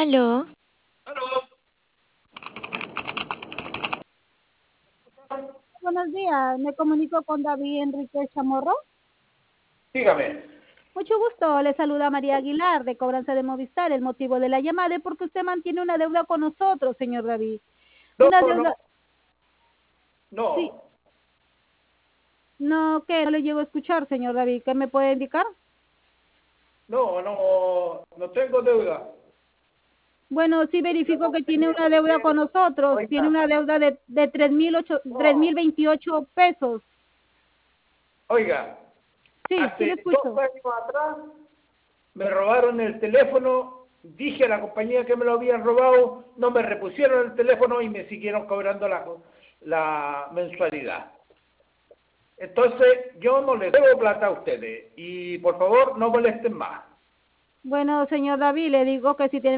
Aló, Aló, Buenos días, me comunico con David Enrique Chamorro. dígame. Mucho gusto, le saluda María Aguilar de Cobranza de Movistar. El motivo de la llamada es porque usted mantiene una deuda con nosotros, señor David. No, Una no, deuda, sí, no, no, ¿qué? No le llego a escuchar, señor David. ¿Qué me puede indicar? no tengo deuda. Bueno, sí verifico que tiene una deuda con nosotros. Tiene Oiga, una deuda de tres no, mil veintiocho pesos. oiga, Sí, sí le hace dos escucho. años atrás me robaron el teléfono, dije a la compañía que me lo habían robado, no me repusieron el teléfono y me siguieron cobrando la mensualidad. Entonces, yo no les debo plata a ustedes y por favor no molesten más. Bueno, señor David, le digo que si tiene